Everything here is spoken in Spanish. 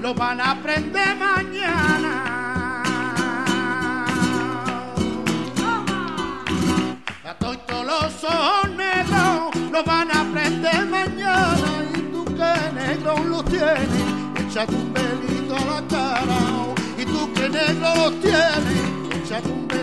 lo van a aprender mañana. A todos los ojos negros lo van a aprender mañana. Y tú que negro los tienes, échate un velito a la cara. Y tú que negro los tienes, échate un velito